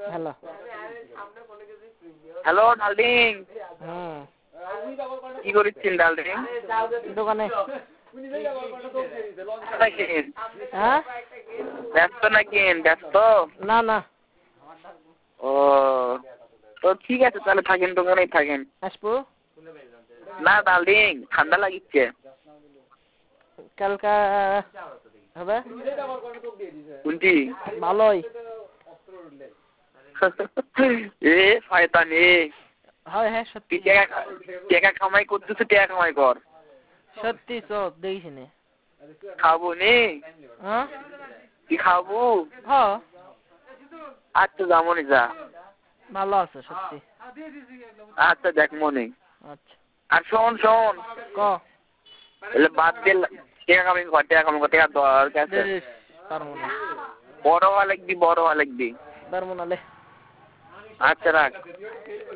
Hello hello darling, কি করছেন darling? দোকানে। হ্যাঁ, ব্যস্ত নাকি? ব্যস্ত না না, ও তো ঠিক আছে, তাহলে থাকেন, দোকানেই থাকেন। আসবো না ডার্লিং, ঠান্ডা লাগিচ্ছে। কালকা হবে কোনটি? ভালোই। এ শয়তান এ, হয় হ্যাঁ সত্যি তুই টাকা কামাই করতেছিস, টাকা কামাই কর। সত্যি তো দেখিস নে। খাবো নি? হ্যাঁ কি খাবো? হ্যাঁ আচ্ছা যাবো নি, যা। ভালো আছে সত্যি। আচ্ছা দেখ মনে। আচ্ছা আর শোন শোন, ক এলে বাদ দিল, টাকা কামাই কর, টাকা কামাই কর, টাকা দরকার আছে। পারবো না, বড় হওয়া লাগবি, বড় হওয়া লাগবি। পারবো না লে। আচ্ছা রাখ।